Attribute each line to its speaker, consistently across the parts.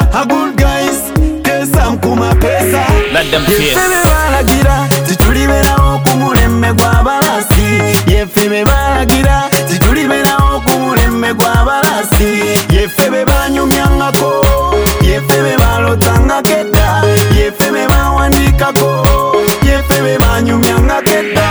Speaker 1: a good guys kesa mkuma pesa.
Speaker 2: Let them fear.
Speaker 1: Yefebe balagira tituliberawo ku mulemme gw'abalasi. Yefebe balagira tituliberawo ku mulemme gw'abalasi. Yefebe banyumyangako, yefebe balotangako edda, yefebe bawandikako, yefebe banyumyangako edda.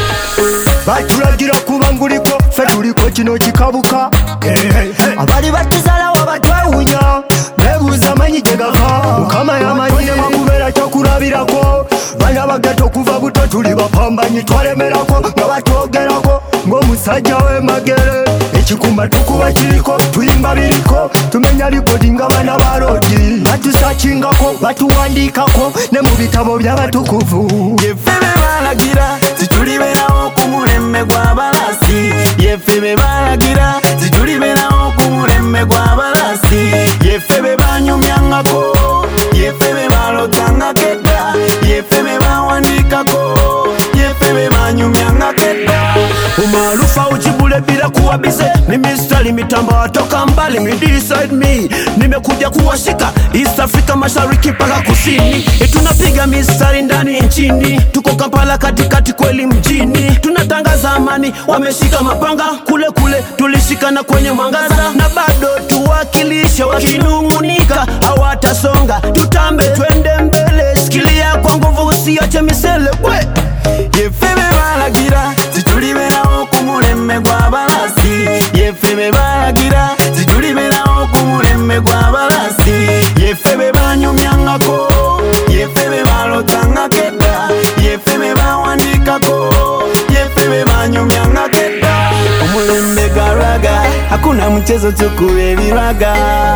Speaker 3: Batulagira kubanguliko ffe tuliko kino kikabuka. Abali batuzalawo batwewunya nebuuza amanyi gye gava. Mukama yamanyire makubeera kyokulabirako. Bana bageto kuva buto tuli bapambanyi twalemerako nga batwogerako ng'omusajja w'emagere. Ekikumba tukuba kiriko tuyimba biriko tumenya likodi nga bana balodi. Batusakingako batuwandikako ne mu bitabo by'abatukuvu.
Speaker 1: Yefebe balagira tituliberawo ku mulemme gw'abalasi. Yefebe balagira tituliberawo ku mulemme gw'abalasi. Yefebe banyumyangako, yefebe balotangako edda, yefebe bawandikako, yefebe banyumyangako edda.
Speaker 3: Umaarufa ujibule bila kuwabize. Ni mistari mitamba watoka mbali mi decide me. Nimekuja kuwashika East Africa mashariki paka kusini. Tunapiga mistari ndani nchini. Tuko Kampala katikati kweli mjini. Tunatangaza amani wameshika mapanga. Kule kule tulishikana kwenye mwangaza. Na bado tuwakilishe wakinungunika hawatasonga. Tutambe twende mbele. Sikilia kwa nguvu usiache misele we.
Speaker 1: Yefebe balagira tituliberawo ku mulemme gw'abalasi. Yefebe balagira tituliberawo ku mulemme gw'abalasi. Yefebe banyumyangako, yefebe balotangako edda, yefebe bawandikako, yefebe banyumyangako edda. Omulembe garaga hakuna mchezo tukube ebiraga.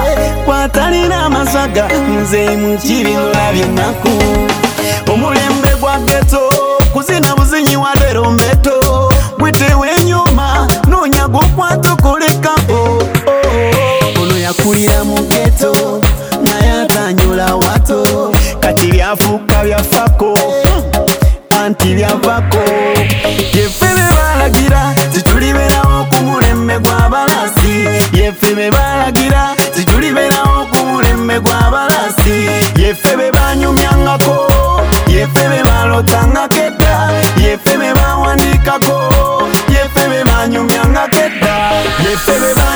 Speaker 1: Watalina amaswaga nze mukiri nolabye ennaku. Omulembe gwa ghetto kuzina buzinyi wa lero mbeto. Bwitewe enyuma nonya gukwata okolekako. Ono yakulira mu ghetto naye atanyula wato. Kati byafuuka byafako anti byavako. Yefebe balagira tituliberawo ku mulemme gw'abalasi. Yefebe balagira tituliberawo ku mulemme gw'abalasi. Yefebe banyumyangako, yefebe balotangako edda, yefebe bawandikako, yefebe banyumyangako edda, yefebe